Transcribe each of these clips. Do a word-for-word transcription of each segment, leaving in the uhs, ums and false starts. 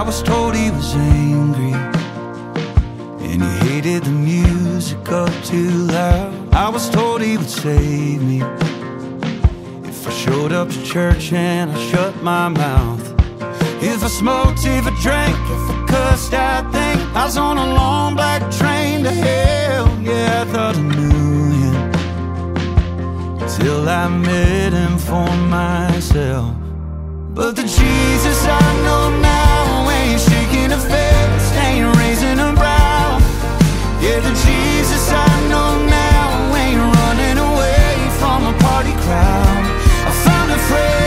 was told he was angry, and he hated the music up too loud. I was told he would save me if I showed up to church and I shut my mouth. If I smoked, if I drank, if I cussed, I think I was on a long black train to hell. Yeah, I thought I knew him till I met him for myself. But the Jesus I know now ain't shaking a fist, ain't raising a brow. Yeah, the Jesus I know now ain't running away from a party crowd. I found a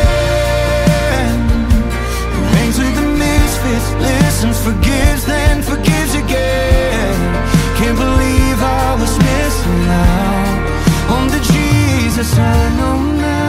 friend who hangs with the misfits, listens, forgives, then forgives again. Can't believe I was missing out on the Jesus I know now.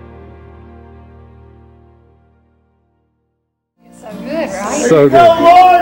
So good.